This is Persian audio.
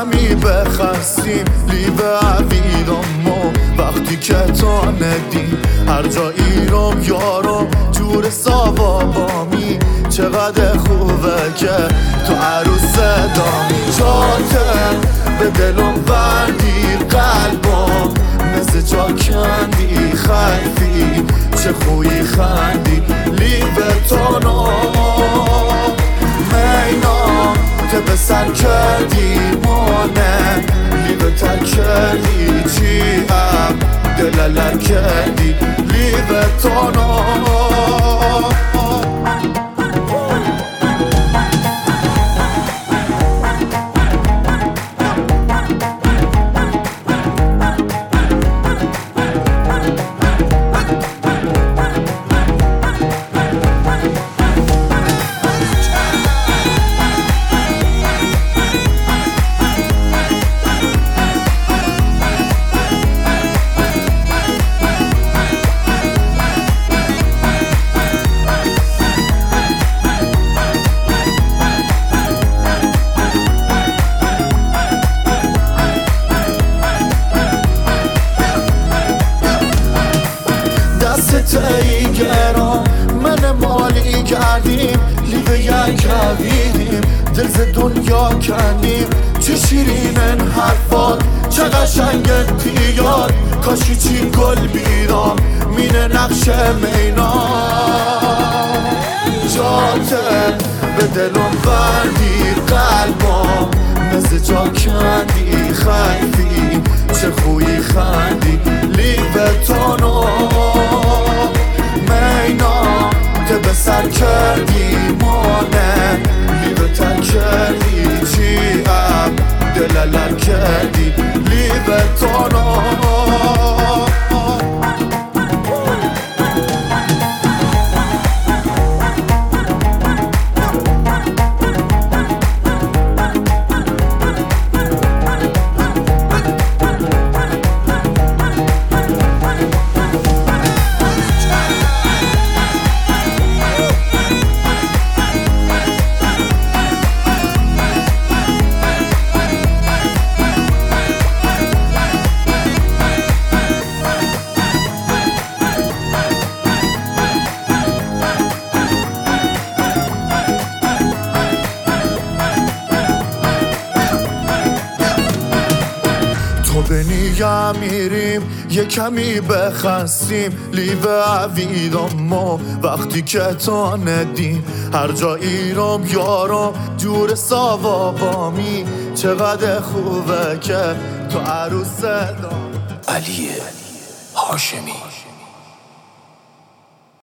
کمی بخستیم لیو عویدامو وقتی که تو ندیم هر جایی روم یارم جور ساوا بامی چقدر خوبه که تو عروس دامی جاته به دلم وردی قلبم مثل جا کندی خیفی چه خویی خندی لیو تونو مینا ته به سر کردی مانه لیو تر کردی چی هم دلالر کردی لیو تونو تیگران من مالی کردیم لیو یک رویدیم دل ز دنیا کندیم چه شیرین این حرفات چه قشنگ دیار کاشی چی گل بیدام مینه نقش مینا جاته به دلم وردی قلبم مثل جا کندی خیفی چه خویی خندی لیو تونو مینا ته به سر کردی مانه لیو تر کردی چی هم دلالر کردی لیو تونو به نیگه میریم یه کمی بخستیم لیو عویدامو وقتی که تو ندیم هر جایی روم یارم جور ساوا بامی چقدر خوبه که تو عروس دام علی هاشمی.